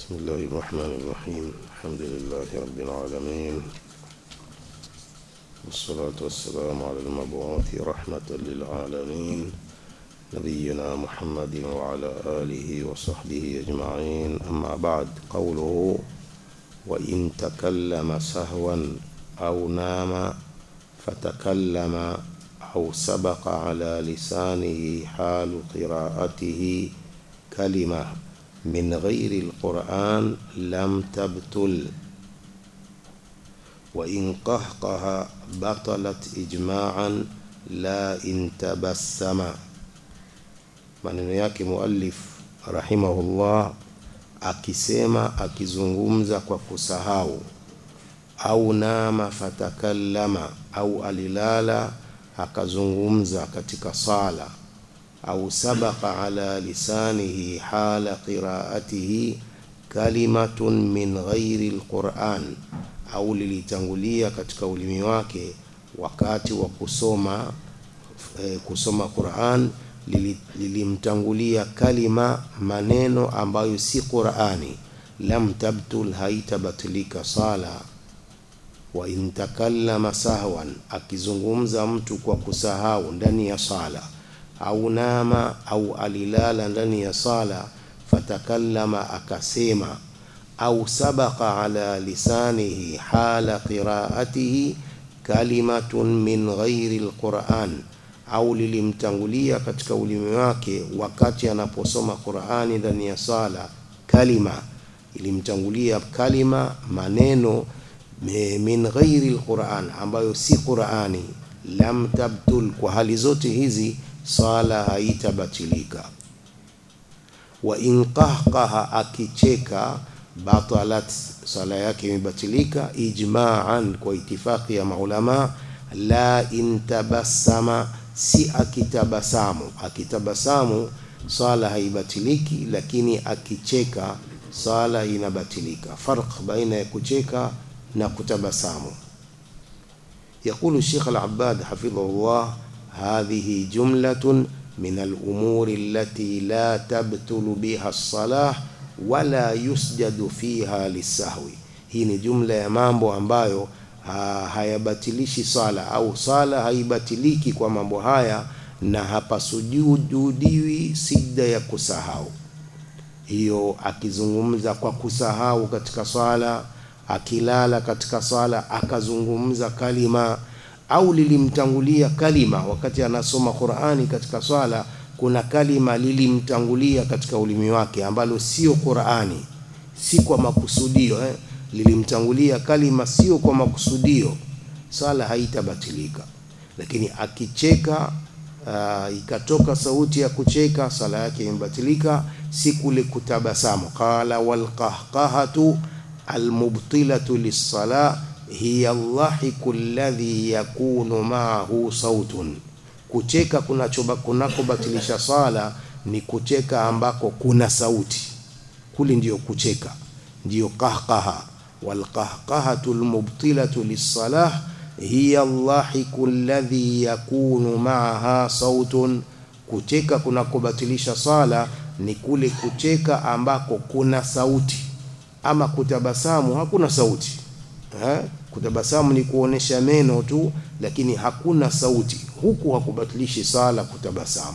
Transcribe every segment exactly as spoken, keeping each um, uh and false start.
بسم الله الرحمن الرحيم. الحمد لله رب العالمين، والصلاة والسلام على المبعوث رحمة للعالمين نبينا محمد وعلى آله وصحبه أجمعين. أما بعد، قوله وإن تكلم سهوا أو نام فتكلم أو سبق على لسانه حال قراءته كلمة من غير القرآن لم تبطل، وإن قهقه بطلت إجماعا لا إن تبسم. maneno yake muallif rahimahullah, akisema akizungumza kwa kusahau, au nama fatakallama, au alilala akazungumza katika sala, au sabaqa ala lisanihi hala qiraatihi kalimatun min ghairi alquran, au lilitangulia katika ulimi wake wakati wa kusoma eh, kusoma Qur'an lilimtangulia kalima, maneno ambayo si Qur'ani, lam tabtul, haitabatilika sala. Wa in takallama sahwan, akizungumza mtu kwa kusahau ndani ya sala, au nama, au alilala ndani ya sala, fatakallama, akasema, au sabaqa ala lisanihi hala qiraatihi kalimatun min ghairi alquran, au lilimtangulia katika ulimi wake wakati anaposoma Qur'ani ndani ya sala, kalima, ilimtangulia kalima, maneno min ghairi alquran, ambayo si Qur'ani, lam tabtul, kwa hali zote hizi sala haitabatilika. Wa in qahqaha, akicheka, batalat, sala yake imebatilika ijma'an, kwa itifaki ya maulama. La in tabassama, si akitabasamu. Akitabasamu sala haibatiliki, lakini akicheka sala inabatilika. Farq baina ya kucheka na kutabasamu. يقول الشيخ العباد حفظه الله: هذه جملة من الأمور التي لا تبطل بها الصلاة ولا يسجد فيها للسهو. hii ni jumla ya mambo ambayo ha, hayabatilishi sala, au sala haibatiliki kwa mambo haya, na hapa sujudiwi sijda ya kusahau. Hiyo akizungumza kwa kusahau katika sala, akilala katika sala akazungumza kalima, au lilimtangulia kalima wakati anasoma Qur'ani katika swala, kuna kalima lilimtangulia katika ulimi wake ambalo sio Qur'ani, si kwa makusudio eh? lilimtangulia kalima sio kwa makusudio, sala haitabatilika. Lakini akicheka, uh, ikatoka sauti ya kucheka, sala yake imebatilika, si kule kutabasamu. Qala wal qahqahatu almubtilatu lis-salah hiya allahiku alladhi yakunu ma'ahu sautun. Kucheka kunachoba kunakobatilisha sala ni kucheka ambako kuna sauti, kuli ndiyo kucheka, ndiyo qahqaha. Wal qahqahatu almubtilatu lis-salah hiya allahiku alladhi yakunu ma'aha sautun. Kucheka kunakobatilisha sala ni kule kucheka ambako kuna sauti. Ama kutabasamu hakuna sauti ha? Kutabasamu ni kuonesha meno tu, lakini hakuna sauti, huku hakubatilishi sala kutabasamu.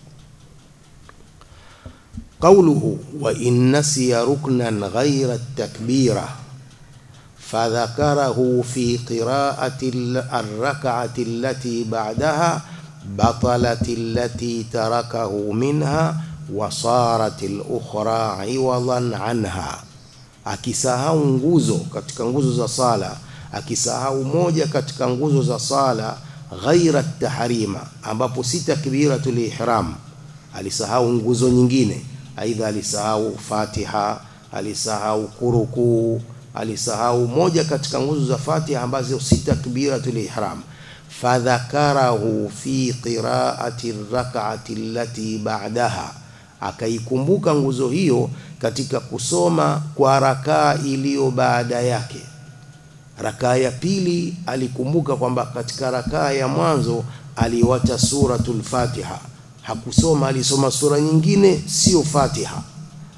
Qawluhu wa in nasiya ruknan ghayra at-takbira fadhakarahu fi qira'ati ar-rak'ati allati ba'daha batalat allati tarakahu minha wa sarat al-ukhra 'iwadan 'anha. Akisahau nguzo katika nguzo za sala, akisahau moja katika nguzo za sala, ghaira tahrima, ambapo si takbiratul ihram, alisahau nguzo nyingine, aidha alisahau Fatiha, alisahau kuruku, alisahau moja katika nguzo za Fatiha ambazo si takbiratul ihram, fadhakarahu fi qira'ati ar-rak'ati allati ba'daha, akaikumbuka nguzo hiyo katika kusoma kwa rakaa iliyo baada yake. Rakaa ya pili alikumbuka kwamba katika rakaa ya mwanzo aliwacha suratul Fatiha, hakusoma, alisoma sura nyingine sio Fatiha.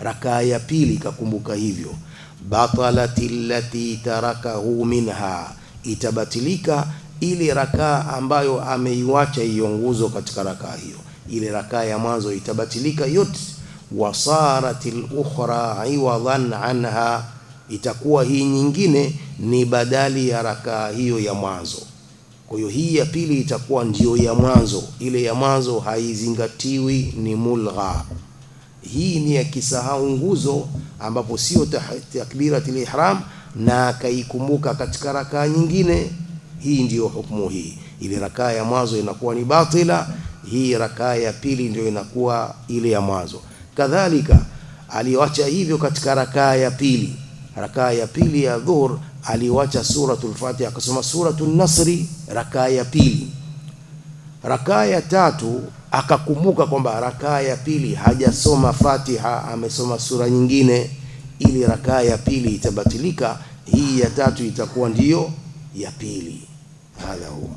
rakaa ya pili kakumbuka hivyo, batalati allati tarakahu minha, itabatilika ile rakaa ambayo ameiacha hiyo nguzo katika rakaa hiyo, ile rakaa ya mwanzo itabatilika yote. Wasaratil ukhra iwadan anha, itakuwa hii nyingine ni badali ya rakaa hiyo ya mwanzo. Kwa hiyo hii ya pili itakuwa ndio ya mwanzo, ile ya mwanzo haizingatiwi, ni mulgha. Hii ni ya kisahau nguzo ambapo sio takbiratul ihram na akaikumbuka katika rakaa nyingine, hii ndiyo hukumu hii. Ile rakaa ya mwanzo inakuwa ni batila, hii rakaa ya pili ndio inakuwa ile ya mwanzo. Kadhalika aliwacha hivyo katika rakaa ya pili, rakaa ya pili ya dhuhur aliwacha suratul Fatiha akasoma suratul Nasri rakaa ya pili. Rakaa ya tatu akakumbuka kwamba rakaa ya pili hajasoma Fatiha, amesoma sura nyingine, ili rakaa ya pili itabatilika, hii ya tatu itakuwa ndiyo ya pili. Hadha huwa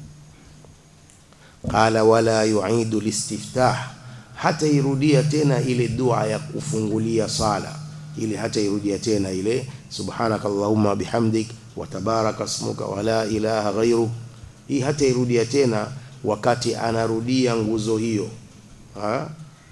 qala wala yu'idu listiftah, hata irudia tena ile dua ya kufungulia sala, ili hata irudia tena ile subhanakallahumma bihamdik wa tabaraka ismuka wa la ilaha ghairu, hii hata irudia tena wakati anarudia nguzo hiyo. Ha?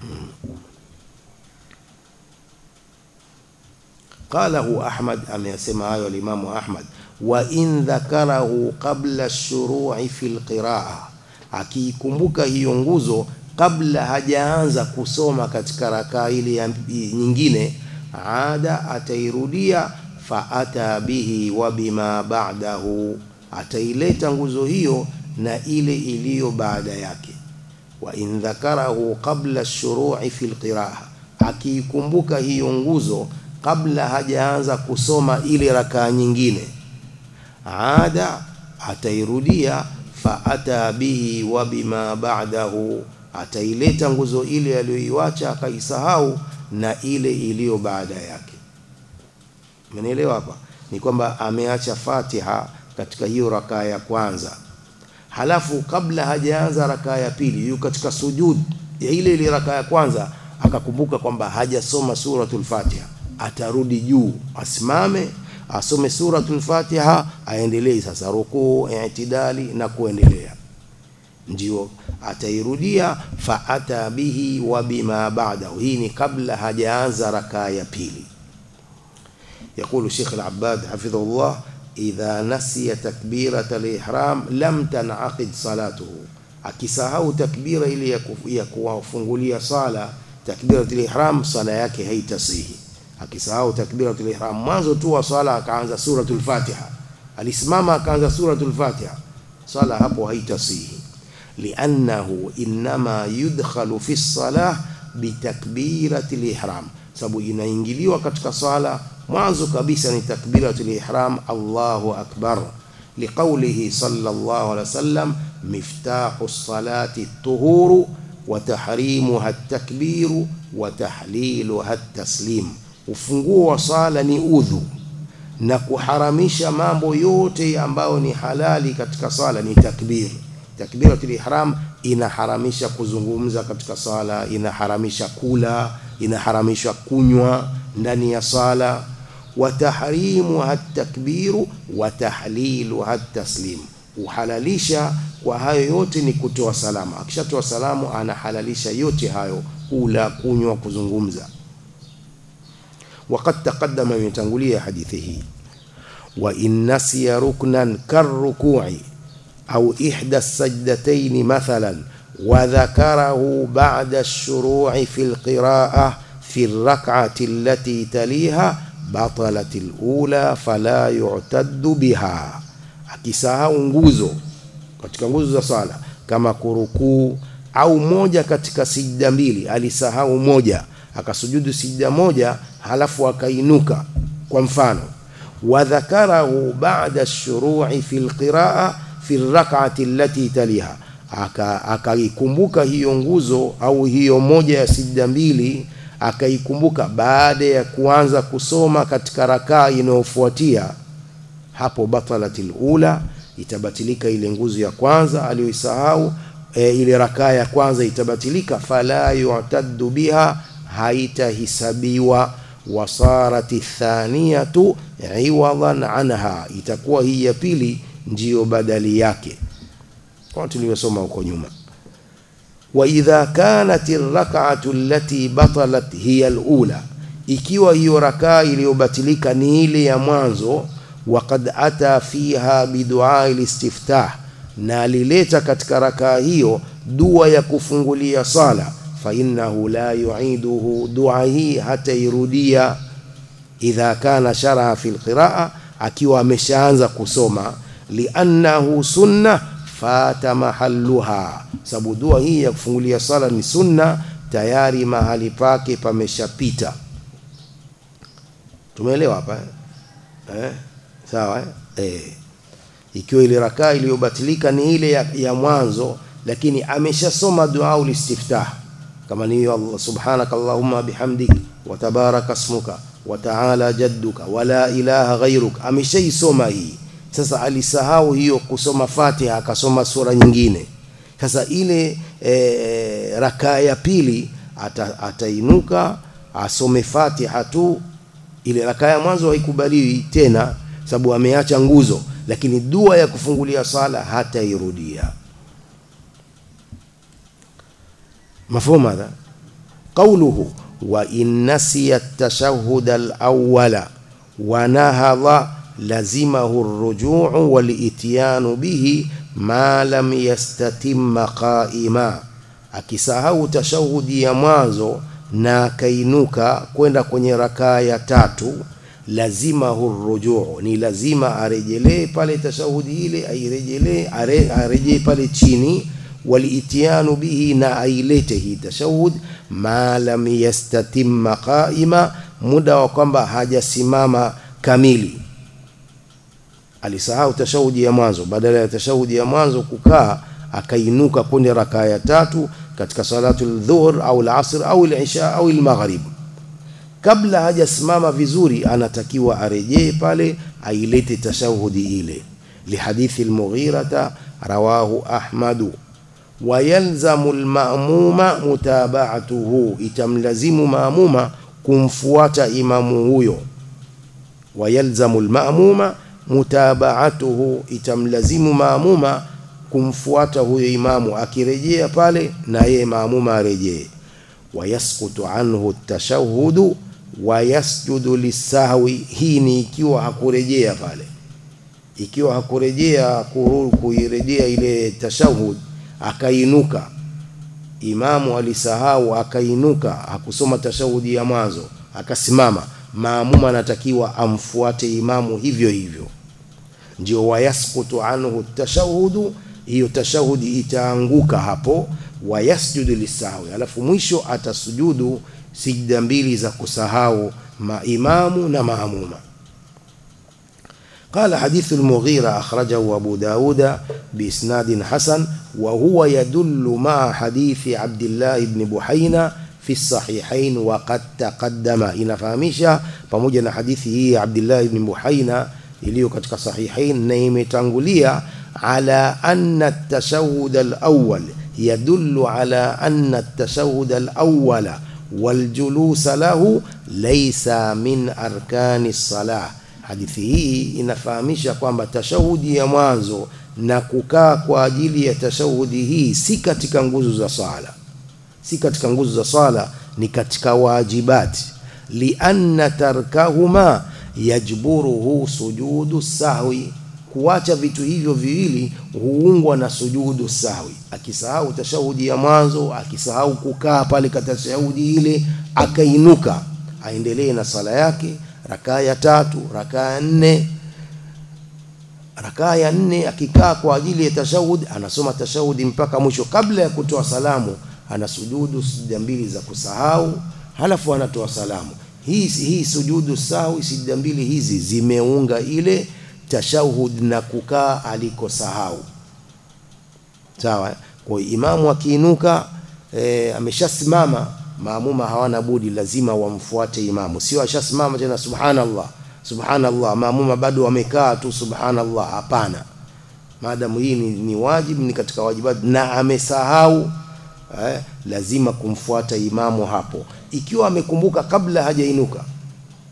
Qalahu Ahmad, amesema hayo al-Imam Ahmad, wa in dhakarahu qabla ash-shuru'i fil qira'a, akikumbuka hiyo nguzo kabla hajaanza kusoma katika rakaa ile nyingine, ada atairudia, fa ata bihi wa bima ba'dahu, ataileta nguzo hiyo na ile iliyo baada yake. Wa in dhakarahu qabla ash-shuru'i fil qira'a, akikumbuka hiyo nguzo kabla hajaanza kusoma ile rakaa nyingine, ada atairudia, fa ata bihi wa bima ba'dahu, ataileta nguzo ile aliyoiacha akaisahau na ile iliyo baada yake. Mnaelewa hapa? Ni kwamba ameacha Fatiha katika hiyo rakaa ya kwanza, halafu kabla hajaanza rakaa ya pili yuko katika sujud ya ile ile rakaa ya kwanza, akakumbuka kwamba hajasoma suratul Fatiha, atarudi juu, asimame, asome suratul Fatiha, aendelee sasa rukuu, i'tidali na kuendelea, ndio atairudia, fa ata bihi wa bima ba'dahu. Hii ni kabla hajaanza rakaa ya pili. يقول الشيخ العباد حفظه الله إذا نسي تكبيرة الإحرام لم تنعقد صلاته, akisahau takbira ile ya kufungulia sala, takbiratul ihram, sala yake haitasihi. Akisahau takbiratul ihram mwanzo tu wa sala akaanza suratul Fatiha, alisimama akaanza suratul Fatiha, sala hapo haitasihi, li'annahu inma yudkhalu fi as-salah bitakbiratil ihram, sababu inaingiliwa katika sala mwanzo kabisa ni takbiratul ihram, Allahu akbar, liqaulihi sallallahu alaihi wasallam miftahu as-salati at-tuhuru wa tahrimuha at-takbiru wa tahliluha at-taslim, ufunguo wa sala ni udhu na kuharamisha mambo yote ambayo ni halali katika sala ni takbir. Takbiratul ihram inaharamisha kuzungumza katika sala, inaharamisha kula, inaharamisha kunywa ndani ya sala. Wa tahrimuha at-takbiru wa tahliluha at-taslim, uhalalisha kwa hayo yote ni kutoa salamu. Akishatoa salamu anahalalisha yote hayo, kula, kunywa, kuzungumza. وقد تقدم من تنقلية حديثه وإن نسي ركنا كالركوع أو إحدى السجدتين مثلا وذكره بعد الشروع في القراءة في الركعة التي تليها بطلت الأولى فلا يعتد بها. akisahau nguzo katika nguzo za sala kama kurukuu au moja katika sijda mbili, alisahau moja akasujudu sijda moja halafu akainuka, kwa mfano wadhakarahu ba'da ash-shuru'i fil qira'a fi ar-rak'ati allati taliha, akaikumbuka hiyo nguzo au hiyo moja ya sijda mbili akaikumbuka baada ya kuanza kusoma katika rakaa inayofuatia, hapo batalatil ula, itabatilika ile nguzo ya kwanza aliyoisahau, e, ile rakaa ya kwanza itabatilika, fala yu'taddu biha, haitahisabiwa wasarati thaniyatu iwadan anha, itakuwa hii ya pili ndiyo badali yake, kwa tulivyosoma huko nyuma. Wa idha kanat ar-rak'atu allati batalat hiya al-ula, ikiwa hiyo rakaa iliyobatilika ni ile ya mwanzo, waqad ata fiha bidua al-istiftah, na alileta katika rakaa hiyo dua ya kufungulia sala, fa innahu la yu'iduhu, dua hii hata irudia. Idha kana sharaha fil qiraa, akiwa ameshaanza kusoma, li'annahu sunna fata mahalluha, sababu dua hii ya kufungulia sala ni sunna, tayari mahali pake pameshapita. Tumeelewa hapa eh? Sawa eh? Eh. Ikiwa ile rakaa iliyobatilika ni ile ya, ya mwanzo, lakini ameshasoma dua ulistiftah, kama ni Allah subhanaka allahumma bihamdik wa tabaraka ismuka wa ta'ala jadduka wa la ilaha ghayruk, ameshaisoma hii. Sasa alisahau hiyo kusoma Fatiha, akasoma sura nyingine. Sasa ile e, rakaa ya pili ata, atainuka asome Fatiha tu. Ile rakaa ya mwanzo haikubaliwi tena sababu ameacha nguzo, lakini dua ya kufungulia sala hata irudia. Mafhumu hadha? Qawluhu wa in nasiya at-tashahhud al-awwala wa nahadha lazimahu ar-ruju' wal-ityanu bihi ma lam yastatimma qa'ima, akisahau tashahudi ya mwanzo na kainuka kwenda kwenye rakaa ya tatu, lazimahu ar-ruju', ni lazima arejelee pale tashahudi ile, airejelee arejee pale chini, wal-ityanu bihi, na ailete hii tashahud ma lam yastatimma qa'ima, muda wa kwamba hajasimama kamili. Alisahau tashahudi ya mwanzo, badala ya tashahudi ya mwanzo kukaa akainuka kwenye rakaa ya tatu katika salatu al-dhuhr au al-asr au al-isha au al-maghrib, kabla hajasimama vizuri anatakiwa arejee pale ailete tashahudi ile. Lihadithi al-Mughirata rawahu Ahmadu. Wa yalzamu al-ma'muma mutaba'atuhu, itamlazimu maamuma kumfuata imamu huyo. Wa yalzamu al-ma'muma mutaba'atuhu, itamlazimu maamuma kumfuata huyo imamu, akirejea pale na yeye maamuma arejee. Wa yasqutu anhu at-tashahhud wa yasjudu lis-sahwi, hii ni ikiwa hakurejea pale. Ikiwa hakurejea kuirejea ile tashahhud, akainuka, imamu alisahau akainuka, hakusoma tashahudi ya mwanzo, akasimama, maamuma anatakiwa amfuate imamu hivyo hivyo. Ndio wayasqutu anhu at-tashahhud, hiyo tashahudi itaanguka hapo. Wayasjudu lisahwi, alafu mwisho atasujudu sijda mbili za kusahau maimamu na maamuma. قال حديث المغيرة أخرجه أبو داود بإسناد حسن، وهو يدل مع حديث عبد الله بن بحينا في الصحيحين وقد تقدم. inafahamisha pamoja na hadithi hii عبد الله بن بحينا iliyo katika sahihain na imetangulia, ala anna at-tashahhud al-awwal yadullu ala anna at-tashahhud al-awwal wal julus lahu laysa min arkani as-salah. Hadithi hii inafahamisha kwamba tashahudi ya mwanzo na kukaa kwa ajili ya tashahudi hii si katika nguzo za sala, si katika nguzo za sala, ni katika wajibati. Lianna tarkahuma yajburuhu sujudu sahwi, kuacha vitu hivyo viwili huungwa na sujudu sahwi. Akisahau tashahudi ya mwanzo, akisahau kukaa pale katika tashahudi ile, akainuka, aendelee na sala yake, rakaa ya tatu, rakaa ya nne. Rakaa ya nne akikaa kwa ajili ya tashahud, anasoma tashahudi mpaka mwisho. Kabla ya kutoa salamu anasujudu sijda mbili za kusahau, halafu anatoa salamu. Hii hii sujudu sahwi, sijda mbili hizi zimeunga ile tashahud na kukaa alikosahau. Sawa? Kwa imamu akiinuka e, ameshasimama, maamuma hawana budi, lazima wamfuate imamu. Sio ashasimama tena subhanallah subhanallah, maamuma bado wamekaa tu subhanallah. Hapana, maadamu hii ni, ni wajibu, ni katika wajibat na amesahau, eh, lazima kumfuata imamu hapo. Ikiwa amekumbuka kabla hajainuka,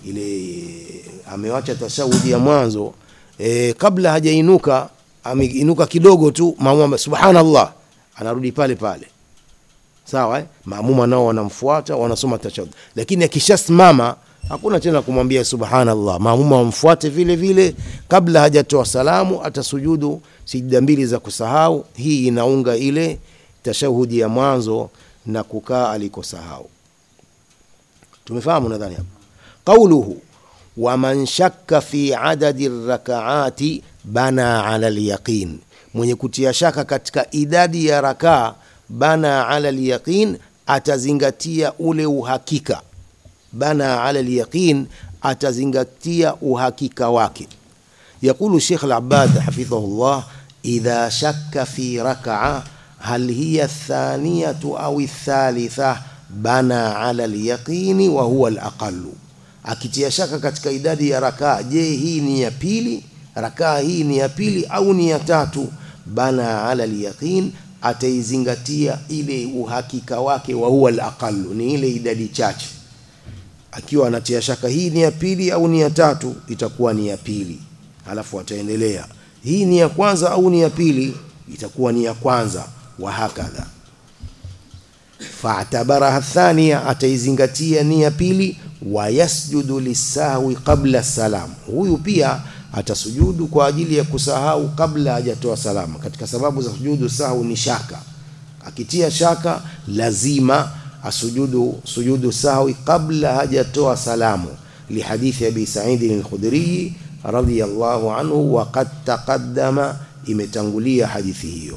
ile amewacha tashahudi ya mwanzo, e, kabla hajainuka ameinuka kidogo tu, maamuma subhanallah anarudi pale pale, sawa eh? Maamuma nao wanamfuata wanasoma tashahudi, lakini akishasimama hakuna tena kumwambia subhanallah, maamuma wamfuate vile vile. Kabla hajatoa salamu atasujudu sijda mbili za kusahau. Hii inaunga ile tashahudi ya mwanzo na kukaa alikosahau. Tumefahamu nadhani hapo. Qauluhu wa man shakka fi adadi rak'ati bana ala al-yaqin, mwenye kutia shaka katika idadi ya rakaa, bana ala al-yaqin, atazingatia ule uhakika. Bana ala al-yaqin, atazingatia uhakika wake. Yakulu Sheikh al-Abbad hafidhahullah, idha shakka fi rak'a hal hiya athaniyatu au athalitha bana ala al-yaqini wa huwa al-aqallu. Akitia shaka katika idadi ya rakaa, je hii ni ya pili, rakaa hii ni ya pili au ni ya tatu, bana ala al-yaqin, ataizingatia ile uhakika wake, wa huwa al-aqallu, ni ile idadi chache. Akiwa anatia shaka hii ni ya pili au ni ya tatu, itakuwa ni ya pili, alafu ataendelea hii ni ya kwanza au ni ya pili, itakuwa ni ya kwanza, wa hakadha. Fa'tabaraha thaniya, ataizingatia ni ya pili, wa yasjudu lisahwi qabla salam, huyu pia atasujudu kwa ajili ya kusahau kabla hajatoa salama. Katika sababu za sujudu sahwi ni shaka, akitia shaka lazima asujudu sujudu sahwi kabla hajatoa salamu, li hadithi Abi Sa'id al-Khudri radiyallahu anhu, wa qad taqaddama, imetangulia hadithi hiyo.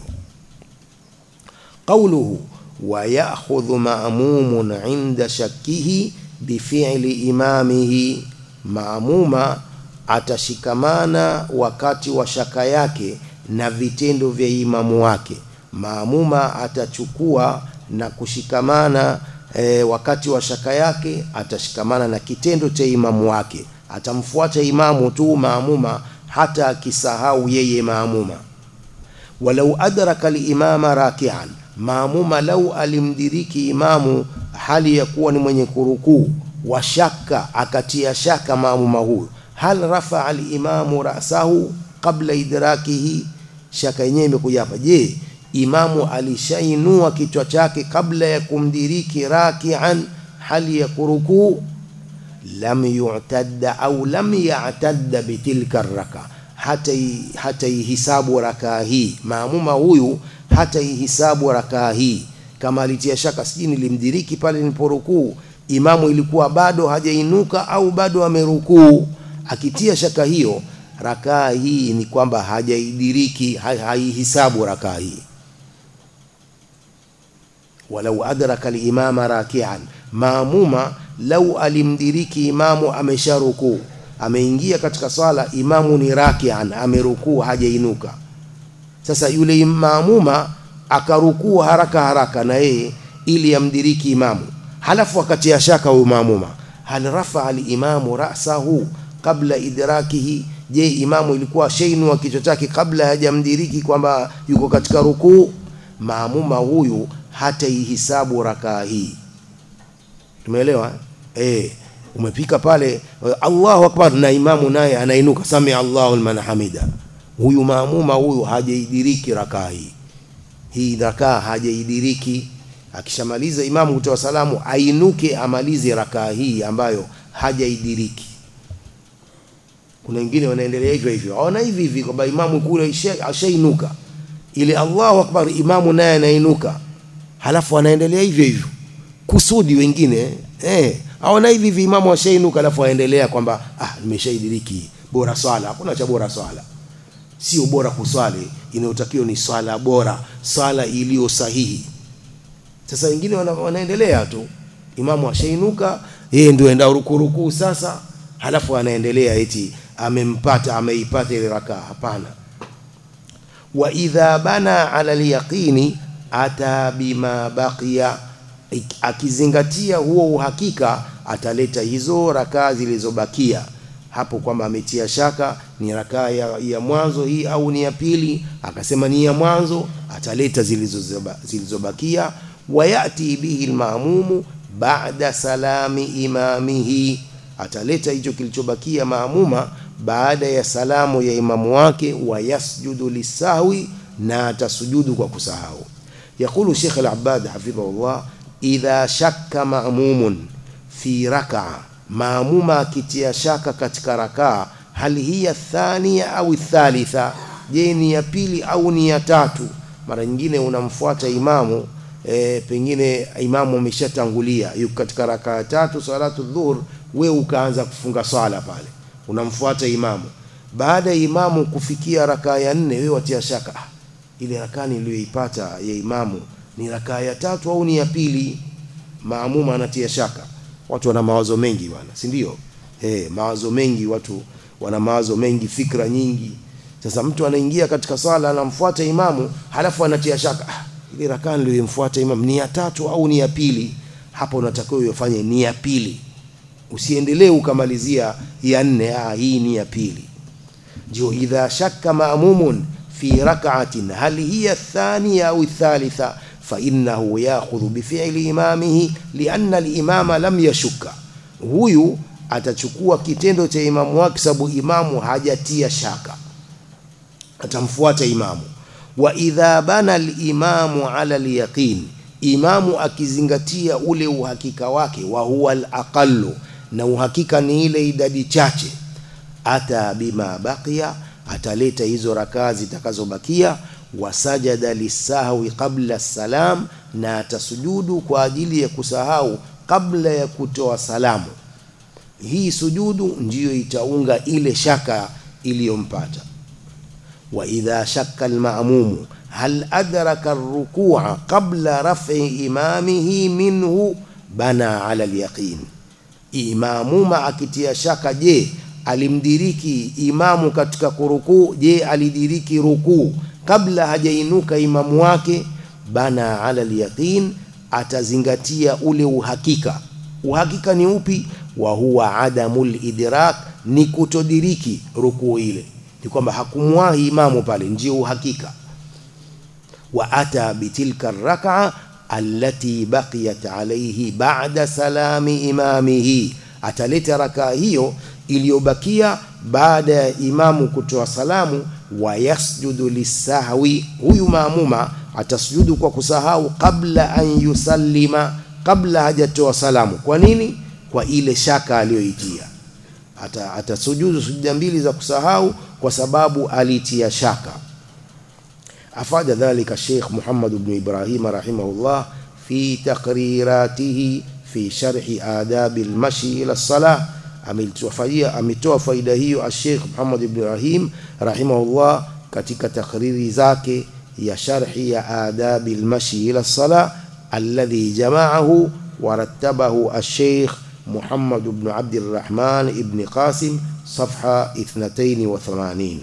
Qawluhu wa ya'khudhu ma'mumun 'inda shakkihi bifi'li imamihi, maamuma atashikamana wakati wa shaka yake na vitendo vya imamu wake. Maamuma atachukua na kushikamana e, wakati wa shaka yake atashikamana na kitendo cha imamu wake, atamfuata imamu tu maamuma hata akisahau yeye maamuma. Walau adraka al-imama raki'an, maamuma lau alimdiriki imamu hali ya kuwa ni mwenye kurukuu, wa shaka, akatia shaka maamuma huyo, hal rafa'a al-imamu ra'sahu qabla idrakihi, shaka yenyewe imekuja hapa, je imamu alishainua kichwa chake kabla ya kumdiriki raki'an hali ya kurukuu, lam yu'tadda au lam ya'tadda bitilka raka, hata hata hisabu rakaa hii, maamuma huyu hata hisabu rakaa hii. Kama alitia shaka sijui nilimdiriki pale niliporukuu, imamu ilikuwa bado hajainuka au bado amerukuu, akitia shaka hiyo, rakaa hii ni kwamba hajaidiriki, haihisabu rakaa hii. Walau adraka al-imama raki'an, maamuma lau alimdiriki imamu amesharukuu, ameingia katika swala, imamu ni raki'an, amerukuu hajainuka. Sasa yule maamuma akarukuu haraka haraka na yeye ili amdiriki imamu, halafu akatia shaka huyo maamuma, hal rafa'a al-imamu ra'sahu qabla idrakihi, je imamu ilikuwa shainua kichwa chake kabla hajamdiriki kwamba yuko katika rukuu, maamuma huyu hata ihisabu rakaa hii. Tumeelewa eh? Umepika pale Allahu akbar na imamu naye anainuka sami Allahu liman hamida, huyu maamuma huyu hajaidiriki rakaa hii, hii rakaa hajaidiriki. Akishamaliza imamu kutoa salamu, ainuke amalize rakaa hii ambayo hajaidiriki. Kuna wengine wanaendelea hivyo hivyo, aona hivi hivi kwamba imamu kule ashainuka, ile Allahu akbar imamu naye anainuka, halafu anaendelea hivyo hivyo kusudi. Wengine eh aona hivi hivi imamu ashainuka, halafu aendelea kwamba ah nimeshaidiriki, bora swala. Hakuna cha bora swala, sio bora kuswali, inayotakiwa ni swala bora, swala iliyo sahihi. Sasa wengine wana, wanaendelea tu, imamu ashainuka, yeye ndio enda rukuruku sasa, halafu anaendelea eti amempata ameipata ile rakaa. Hapana. Wa idha bana ala al-yaqini ata bima baqiya, akizingatia huo uhakika ataleta hizo rakaa zilizobakia hapo, kwamba ametia shaka ni rakaa ya, ya mwanzo hii au ni ya pili, akasema ni ya mwanzo, ataleta zilizobakia. Wayati bihi al-ma'mumu ba'da salami imamihi, ataleta hicho kilichobakia maamuma baada ya salamu ya imamu wake, wa yasjudu lisahwi, na atasujudu kwa kusahau. Yakulu Sheikh Al-Abbad hafidhahullah, idha shakka ma'mumun fi rak'a, maamuma akitia shaka katika rakaa, hal hiya thaniya au thalitha, je ni ya pili au ni ya tatu. Mara nyingine unamfuata imamu e, pengine imamu ameshatangulia, yuko katika rakaa tatu salatu dhuhur, wewe ukaanza kufunga swala pale, unamfuata imamu. Baada ya imamu kufikia rakaa ya nne, wewe watia shaka, ah, ile rakaa niliyoipata ya imamu ni rakaa ya tatu au ni ya pili. Maamuma anatia shaka. Watu wana mawazo mengi bwana, si ndio? Eh, mawazo mengi, watu wana mawazo mengi, fikra nyingi. Sasa mtu anaingia katika swala, anamfuata imamu, halafu anatia shaka, ah, ile rakaa niliyomfuata imamu ni ya tatu au ni ya pili. Hapo unatakiwa ufanye ni ya pili, usiendelee ukamalizia ya nne. Ah, hii ni ya pili. Jo, idha shakka ma'mumun fi rak'atin hal hiya thaniya au thalitha, fa innahu ya'khudhu bi fi'li imamihi lianna al-imama lam yashukka. Huyu atachukua kitendo cha imamu wake sababu imamu hajatia shaka, atamfuata imamu. Wa idha bana al-imamu ala al-yaqin, imamu akizingatia ule uhakika wake, wa huwa al-aqallu, na uhakika ni ile idadi chache, ata bima baqiya, ataleta hizo rakaa zitakazobakia, wasajada lisahwi qabla salam, na atasujudu kwa ajili ya kusahau kabla ya kutoa salamu. Hii sujudu ndiyo itaunga ile shaka iliyompata. Wa idha shakka al-ma'mumu hal adraka ar-ruku'a qabla raf'i imamihi minhu bana 'ala al-yaqin. Imamuma akitia shaka, je alimdiriki imamu katika kurukuu, je alidiriki rukuu kabla hajainuka imamu wake, bana 'ala al-yaqin, atazingatia ule uhakika. Uhakika ni upi? Wa huwa adamul idrak, ni kutodiriki rukuu ile, ni kwamba hakumwahi imamu pale, ndio uhakika. Wa ata bitilka rak'a allati baqiyat alayhi ba'da salami imamihi, ataleta rakaa hiyo iliyobakia baada ya imamu kutoa salamu. Wa yasjudu lisahwi, huyu maamuma atasujudu kwa kusahau kabla an yusallima, kabla hajatoa salamu. Kwa nini? Kwa ile shaka aliyoitia. Ata atasujudu sujuda mbili za kusahau kwa sababu alitia shaka. Afada dhalika Sheikh Muhammad ibn Ibrahim rahimahullah fi taqriratihi fi sharhi adab al-mashi ila as-salah. Ametufanyia ametoa faida hiyo Sheikh Muhammad ibn Ibrahim rahimahullah katika takriri zake ya sharhi ya adab al-mashi ila as-salah alladhi jama'ahu wa rattabahu al-Sheikh محمد بن عبد الرحمن ابن قاسم صفحة اثنتين وثمانين.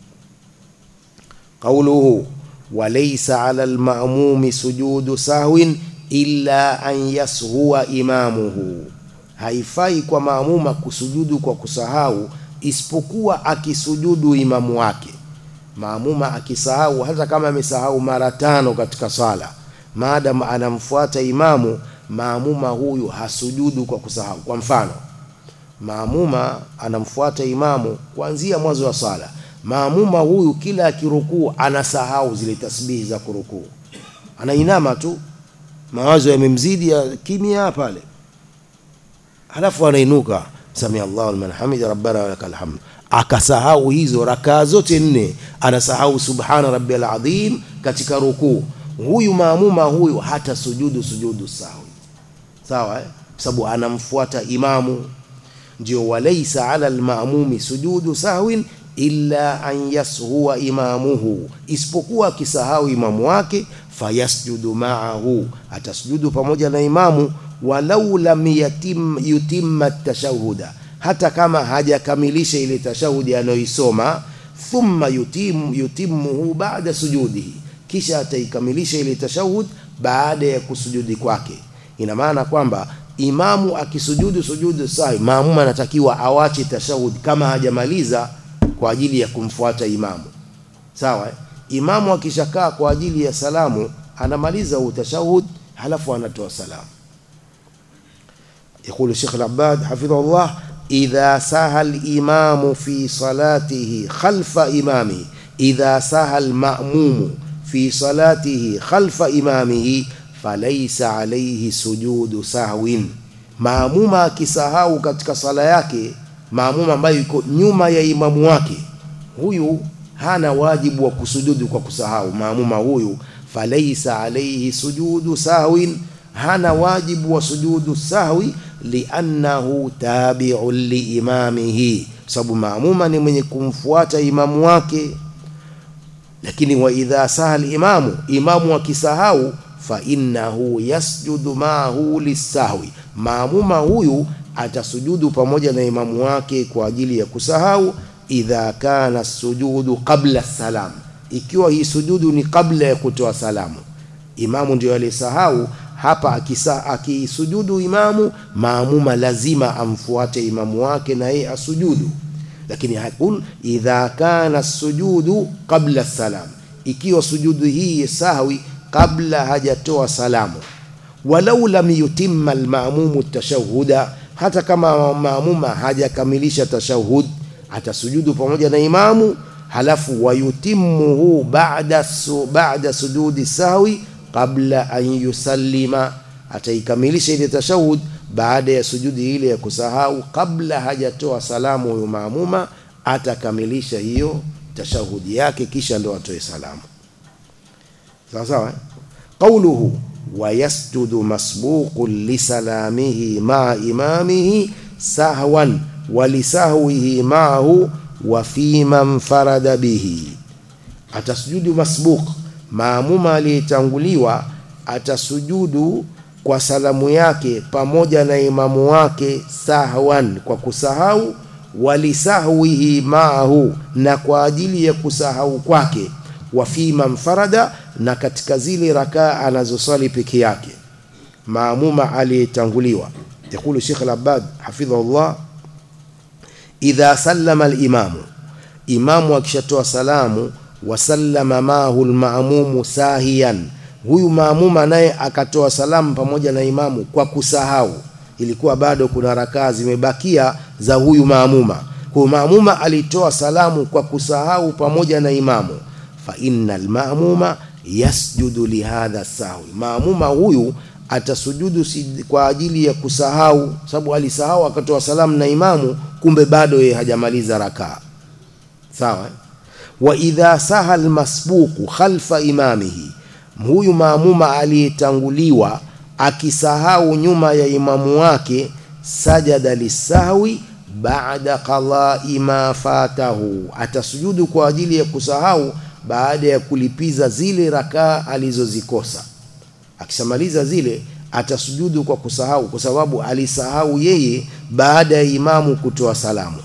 قوله وليس على المأموم سجود سهو إلا أن يسهو إمامه, haifai kwa maamuma kusujudu kwa kusahau isipokuwa akisujudu imamu wake. Maamuma akisahau, hata kama amesahau mara tano katika sala, maadamu anamfuata imamu, maamuma huyu hasujudu kwa kusahau. Kwa mfano, maamuma anamfuata imamu kuanzia mwanzo wa sala, maamuma huyu kila akirukuu anasahau zile tasbihi za kurukuu, anainama tu, mawazo yamemzidi ya kimya pale, halafu anainuka, sami Allahu liman hamida rabbana wa lakal hamd, akasahau hizo rakaa zote nne, anasahau subhana rabbiyal azim katika rukuu. Huyu maamuma huyu hata sujudu sujudu sahwi, sawa eh? Sababu anamfuata imamu. Ndio walaysa ala almaamumi sujudu sahwin illa an yashuwa imamuhu, isipokuwa kisahau imamu wake, fayasjudu ma'ahu, atasujudu pamoja na imamu, walau lam yatim yutimma at-tashahhuda, hata kama hajakamilisha ile tashahudi anayoisoma, thumma yutim yutimmuhu ba'da sujudihi, kisha ataikamilisha ile tashahud baada ya kusujudi kwake. Ina maana kwamba imamu akisujudu sujudu sahwi, maamuma anatakiwa awache tashahud kama hajamaliza kwa ajili ya kumfuata imamu, sawa eh? Imamu akishakaa kwa ajili ya salamu, anamaliza utashahud halafu anatoa salamu. يقول الشيخ العباد حفظه الله idha saha al-imamu fi salatihi khalfa imamihi, idha saha al-ma'mumu fi salatihi khalfa imamihi falaysa alayhi sujudu sahwin. Maamuma akisahau katika sala yake, maamuma ambaye yuko nyuma ya imamu wake, huyu hana wajibu wa kusujudu kwa kusahau. Maamuma huyu falaysa alayhi sujudu sahwin, hana wajibu wa sujudu sahwi, liannahu tabi'un liimamihi, sababu maamuma ni mwenye kumfuata imamu wake. Lakini wa idha sahal imamu, imamu akisahau, fa innahu yasjudu ma'ahu lisahwi, maamuma huyu atasujudu pamoja na imamu wake kwa ajili ya kusahau. Idha kana sujudu qabla salam, ikiwa hii sujudu ni kabla ya kutoa salamu. Imamu ndio alisahau hapa, akisa akisujudu imamu, maamuma lazima amfuate imamu wake na yeye asujudu. Lakini hakul idha kana sujudu qabla salam, ikiwa sujudu hii sahwi kabla hajatoa salamu. Walau lam yutimma al-ma'mumu at-tashahhuda, hata kama maamuma hajakamilisha tashahhud, atasujudu pamoja na imamu, halafu wayutimuhu ba'da su ba'da sujudi sahwi qabla an yusallima, ataikamilisha ile tashahhud baada ya sujudi ile ya kusahau, kabla hajatoa salamu. Huyo maamuma atakamilisha hiyo tashahudi yake, kisha ndo atoe salamu. Sawa sawa. Qawluhu wa yasjudu masbuqun li salamihi ma imamihi sahwan wa li sahwihi ma'ahu wa fi man farada bihi. Atasujudu masbuq, maamuma aliyetanguliwa atasujudu kwa salamu yake pamoja na imamu wake, sahwan, kwa kusahau, walisahwihi ma'ahu, na kwa ajili ya kusahau kwake, wa fi man farada, na katika zile rakaa anazosali peke yake maamuma aliyetanguliwa. Yakulu Sheikh al-Abbad hafidhahullah, idha sallama al-imamu, imamu akishatoa salamu, wa sallama ma'ahu al-ma'mumu sahiyan, huyu maamuma naye akatoa salamu pamoja na imamu kwa kusahau, ilikuwa bado kuna rakaa zimebakia za huyu maamuma. Huyu maamuma alitoa salamu kwa kusahau pamoja na imamu, fa innal maamuma yasjudu li hadha sahwi, maamuma huyu atasujudu kwa ajili ya kusahau, sababu alisahau akatoa salamu na imamu, kumbe bado yeye hajamaliza rakaa. Sawa. Wa idha sahal masbuqu khalfa imamihi, huyu maamuma aliyetanguliwa akisahau nyuma ya imamu wake, sajada lisahwi ba'da qada'i ma fatahu, atasujudu kwa ajili ya kusahau baada ya kulipiza zile rakaa alizozikosa. Akishamaliza zile atasujudu kwa kusahau, kwa sababu alisahau yeye baada ya imamu kutoa salamu.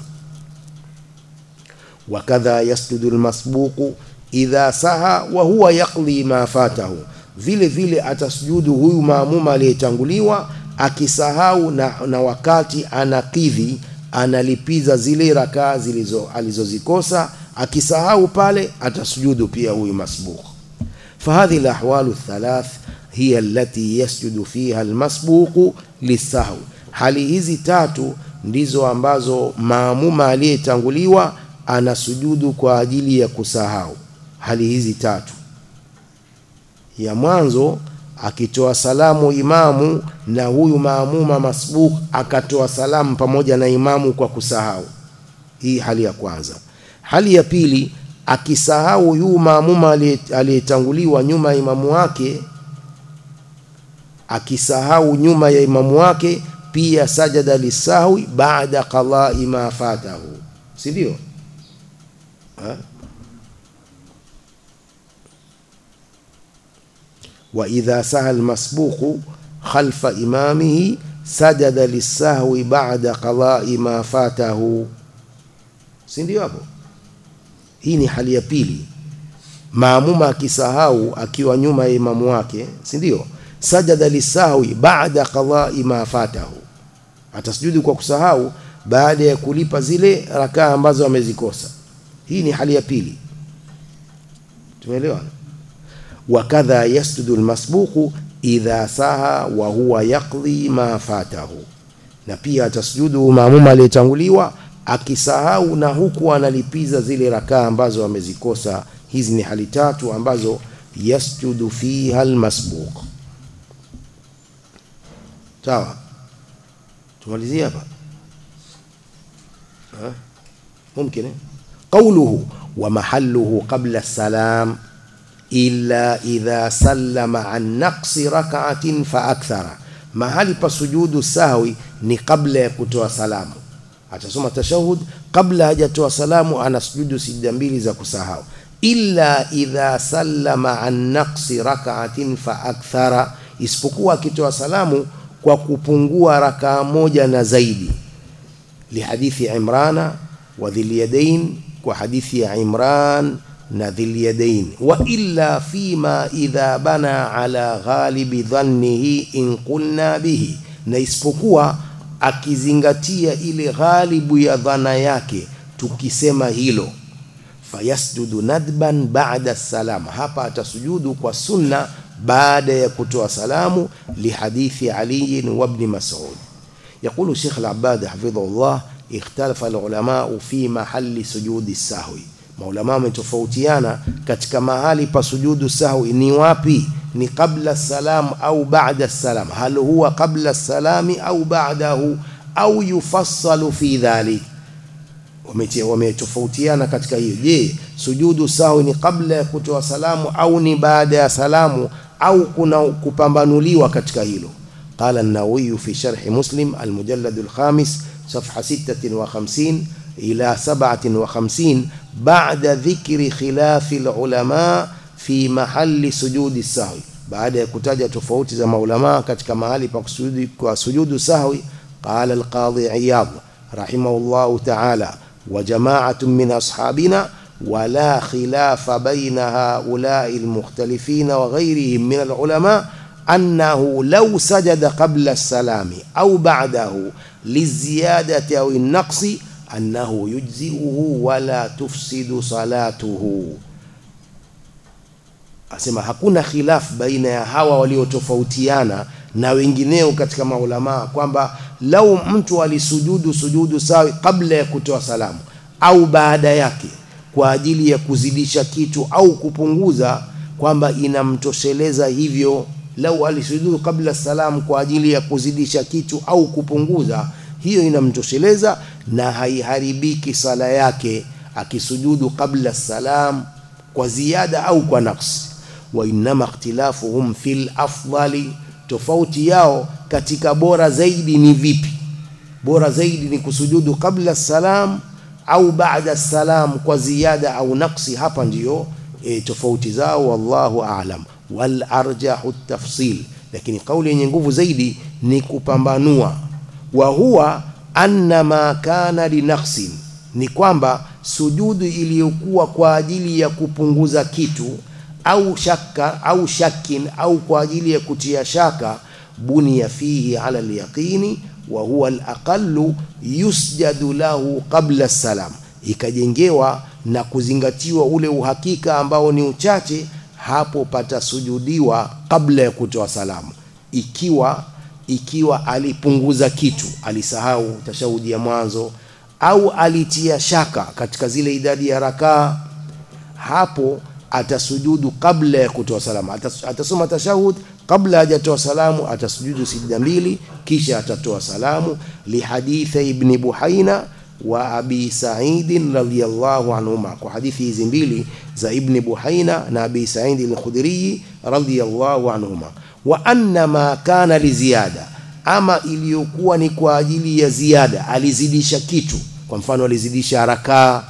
Wakadha yasjudu almasbuqu idha saha wa huwa yaqli ma fatahu, vile vile atasujudu huyu maamuma aliyetanguliwa akisahau na, na wakati anakidhi, analipiza zile rakaa zilizo alizozikosa, akisahau pale atasujudu pia huyu masbuq. Fahadhi alahwalu thalath hiya allati yasjudu fiha almasbuqu lisahwi, hali hizi tatu ndizo ambazo maamuma aliyetanguliwa anasujudu kwa ajili ya kusahau. Hali hizi tatu, ya mwanzo akitoa salamu imamu na huyu maamuma masbuq akatoa salamu pamoja na imamu kwa kusahau, hii hali ya kwanza. Hali ya pili, akisahau huyu maamuma aliyetanguliwa nyuma ya imamu wake, akisahau nyuma ya imamu wake, pia sajada lisahwi baada qada'i ma fatahu, si ndio? Wa idha sahal masbuqu khalfa imamihi sajada lisahwi ba'da qada'i ma fatahu, si ndio hapo? Hii ni hali ya pili, maamuma akisahau akiwa nyuma ya imamu wake, si ndio? Sajada lisahwi ba'da qada'i ma fatahu, atasujudu kwa kusahau baada ya kulipa zile rakaa ambazo amezikosa. Hii ni hali ya pili, tumeelewana? Wakadha yasjudu almasbuqu idha saha wa huwa yaqdi ma fatahu, na pia atasujudu maamuma aliyetanguliwa akisahau na huku analipiza zile rakaa ambazo amezikosa. Hizi ni hali tatu ambazo yasjudu fiha almasbuq. Sawa, tumalizie hapa. Ha mumkin qawluhu wa mahalluhu qabla as-salam illa idha sallama an naqsi rak'atin fa akthara. Mahali pa sujudu sahwi ni kabla ya kutoa salamu. Atasoma tashahud kabla hajatoa salamu, anasujudu sijda mbili za kusahau. Illa idha sallama an naqsi rak'atin fa akthara, isipokuwa akitoa salamu kwa kupungua rakaa moja na zaidi. Li hadithi Imrana wa Dhil Yadayn, kwa hadithi ya Imran na Dhil Yadayn. Wa illa fima idha bana ala ghalibi dhannihi in qulna bihi, na isipokuwa akizingatia ile ghalibu ya dhana yake tukisema hilo. Fayasjudu nadban ba'da salam, hapa atasujudu kwa sunna baada ya kutoa salamu. Li hadithi Ali wa ibn Mas'ud. يقول الشيخ العباد حفظه الله اختلف العلماء في محل سجود السهو. Maulama wametofautiana katika mahali pa sujudu sahwi ni wapi, ni qabla salam au ba'da salam. Hal huwa qabla salami au ba'dahu au yufassalu fi dhalik. Wametofautiana katika hiyo. Je, sujudu sahwi ni kabla ya kutoa salamu au ni baada ya salamu, au kuna kupambanuliwa katika hilo? قال النووي في شرح مسلم المجلد الخامس صفحة ستة وخمسين إلى سبعة وخمسين بعد ذكر خلاف العلماء في محل سجود السهو. بعد كتاجة تفوت زي علماء katika mahali pa sujudu sahwi, قال القاضي عياض رحمه الله تعالى وجماعة من أصحابنا ولا خلاف بين هؤلاء المختلفين وغيرهم من العلماء أنه لو سجد قبل السلام أو بعده للزيادة أو النقص أنه يجزئه ولا تفسد صلاته. Asema hakuna khilaf baina ya hawa waliotofautiana na wengineo katika maulama kwamba lau mtu alisujudu sujudu sawi kabla ya kutoa salamu au baada yake kwa ajili ya kuzidisha kitu au kupunguza, kwamba inamtosheleza hivyo. Lau alisujudu kabla salamu kwa ajili ya kuzidisha kitu au kupunguza, hiyo inamtosheleza na haiharibiki sala yake akisujudu kabla salam kwa ziada au kwa naqsi. Wa inma ikhtilafuhum fil afdali, tofauti yao katika bora zaidi ni vipi. Bora zaidi ni kusujudu kabla salam au baada salam kwa ziada au naqsi. Hapa ndiyo e, tofauti zao. Wallahu a'lam. Wal arjahu tafsil, lakini kauli yenye nguvu zaidi ni kupambanua. Wa huwa anna ma kana li naqsin, ni kwamba sujudu iliyokuwa kwa ajili ya kupunguza kitu au shaka au shakin au kwa ajili ya kutia shaka, buniya fihi ala al-yaqini wa huwa al-aqallu yusjadu lahu qabla salam, ikajengewa na kuzingatiwa ule uhakika ambao ni uchache, hapo patasujudiwa kabla ya kutoa salamu. Ikiwa ikiwa alipunguza kitu, alisahau tashahudi ya mwanzo au alitia shaka katika zile idadi ya rakaa, hapo atasujudu kabla ya kutoa salamu. Atas, atasoma tashahud kabla hajatoa salamu, atasujudu sijda mbili kisha atatoa salamu. Li hadithi ibn Buhaina wa Abi Sa'id radhiyallahu anhuma, kwa hadithi hizi mbili za Ibn Buhaina na Abi Sa'id al-Khudri radhiyallahu anhuma. Wa anna ma kana li ziyada, ama iliyokuwa ni kwa ajili ya ziada, alizidisha kitu, kwa mfano alizidisha rakaa,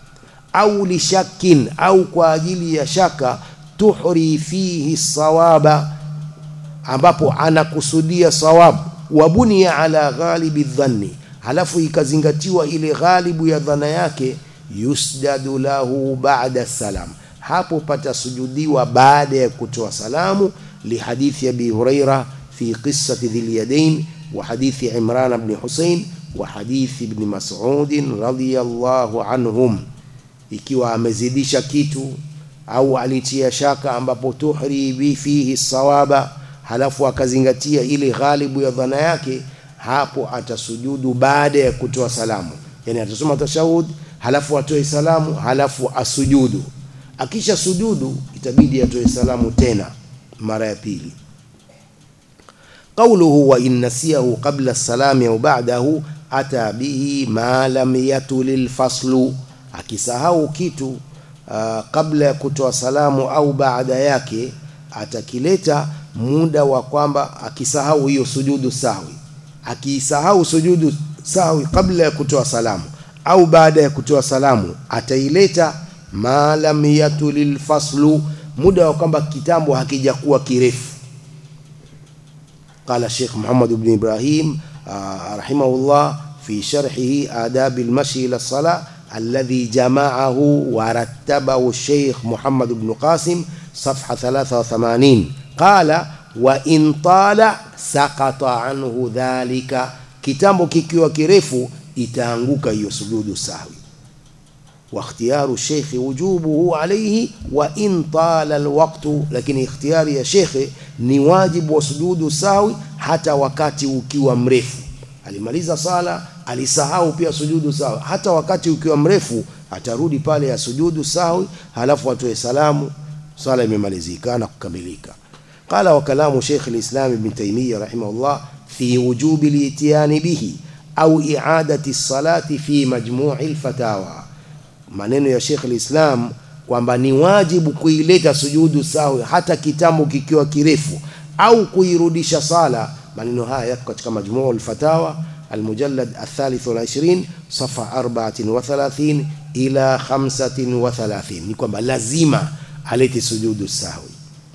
au li shakin au kwa ajili ya shaka, tuhri fihi sawaba, ambapo anakusudia sawabu, wa buniya ala ghalibi dhanni, halafu ikazingatiwa ile ghalibu ya dhana yake, yusjadu lahu ba'da salam, hapo patasujudiwa baada ya kutoa salamu. Li hadithi Abi Huraira fi qissati Dhil Yadayn wa hadithi Imran ibn Husayn wa hadithi Ibn Mas'ud radhiyallahu anhum. Ikiwa amezidisha kitu au alitia shaka, ambapo tuhri bi fihi sawaba, halafu akazingatia ile ghalibu ya dhana yake, hapo atasujudu baada ya kutoa salamu. Yani atasoma tashahud halafu atoe salamu halafu asujudu. Akisha sujudu itabidi atoe salamu tena mara ya pili. Qawluhu wa in nasiyahu qabla as-salami au ba'dahu ata bihi ma lam yatul faslu. Akisahau kitu uh, kabla ya kutoa salamu au baada yake atakileta muda wa kwamba akisahau hiyo sujudu sahwi. Akisahau sujudu sahwi kabla ya kutoa salamu au baada ya kutoa salamu ataileta ma lam yatul faslu, muda wa kwamba kitambo hakijakuwa kirefu. قال الشيخ محمد بن إبراهيم رحمه الله في شرحه آداب المشي إلى الصلاة الذي جمعه ورتبه الشيخ محمد بن قاسم صفحة ثلاثة وثمانين قال وإن طال سقط عنه ذلك. kitambo kikiwa kirefu itaanguka hiyo sujudu sahwi. واختيار الشيخ وجوبه عليه وإن طال الوقت. lakini ikhtiyari ya shekhe ni wajibu wa sujudu sahwi hata wakati ukiwa mrefu. Alimaliza sala alisahau pia sujudu sahwi, hata wakati ukiwa mrefu atarudi pale ya sujudu sahwi halafu atoe salamu, sala imemalizika na kukamilika. قال وكلام شيخ الإسلام ابن تيمية رحمه الله في وجوب الاتيان به أو إعادة الصلاة في مجموع الفتاوى. maneno ya Sheikh al-Islam kwamba ni wajibu kuileta sujudu sahwi hata kitambo kikiwa kirefu au kuirudisha sala. maneno haya yako katika Majmuu al-Fatawa al-Mujallad al-thalith wal ishrin safa arba'atin wa thalathin ila khamsatin wa thalathin, ni kwamba lazima alete sujudu sahwi.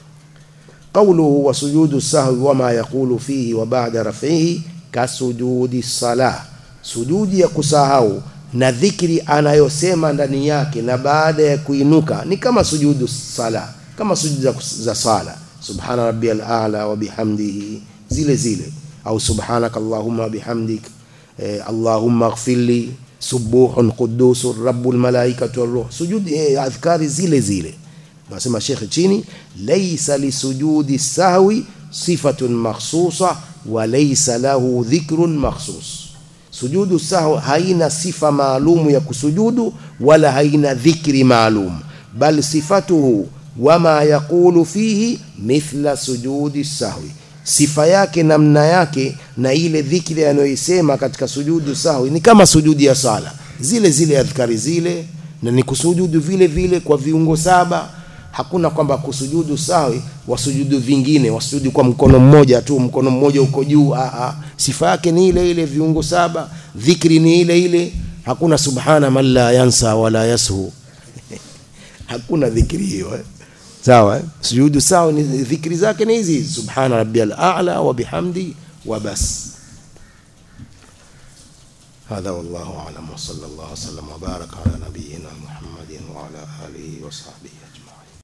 Qawluhu wa sujudu sahwi wama yaqulu fihi wa ba'da raf'ihi kasujudi salah. Sujudi ya kusahau na dhikri anayosema ndani yake na baada ya kuinuka ni kama sujudu sala, kama sujudu za sala. Subhana rabbiyal a'la wa bihamdihi, zile zile, au subhanaka allahumma bihamdik, eh, allahumma ighfirli, subuhun quddusur rabbul malaikati war ruh. Sujudi eh, adhkari zile zile. Nasema Sheikh chini, laysa li sujudi sahwi sifatun makhsusa wa laysa lahu dhikrun makhsus. Sujudu sahwi haina sifa maalumu ya kusujudu wala haina dhikri maalum, bal sifatuhu wama yaqulu fihi mithla sujudi sahwi. Sifa yake namna yake na ile dhikri anayoisema katika sujudu sahwi ni kama sujudi ya sala, zile zile adhkari zile, na ni kusujudu vile vile kwa viungo saba. Hakuna kwamba kusujudu sahwi wasujudu vingine, wasujudu kwa mkono mmoja tu, mkono mmoja uko juu. a a sifa yake ni ile ile, viungo saba, dhikri ni ile ile. Hakuna subhana man la yansa wala yashu hakuna dhikri hiyo, eh? Sawa, eh? Sujudu sahwi ni dhikri zake ni hizi, subhana rabbiyal a'la wa bihamdi wa bas. هذا والله أعلم وصلى الله وسلم وبارك على نبينا محمد وعلى آله وصحبه أجمعين.